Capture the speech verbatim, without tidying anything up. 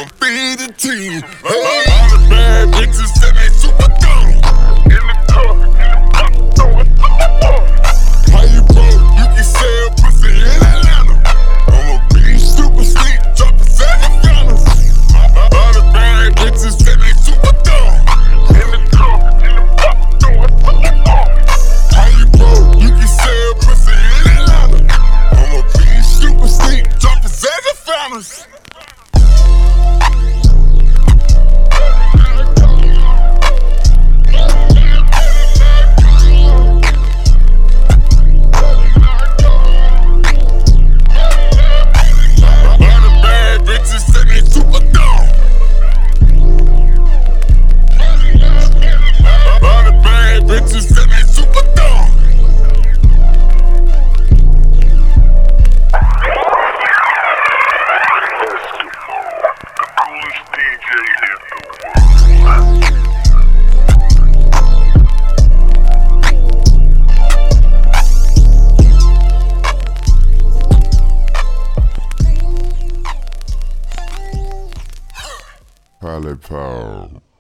feed the team. Hey, all the bad bitches say they super dumb. In the cup, in the box, throwing super. How you broke? You can sell pussy in Atlanta. I'm a big super sleep, dropping seven gunners. All the bad bitches say they super dumb. In the cup, in the box, throwing super. How you broke? You can sell pussy in Atlanta. I'm a big super sleep, dropping seven gunners. Pilot Power.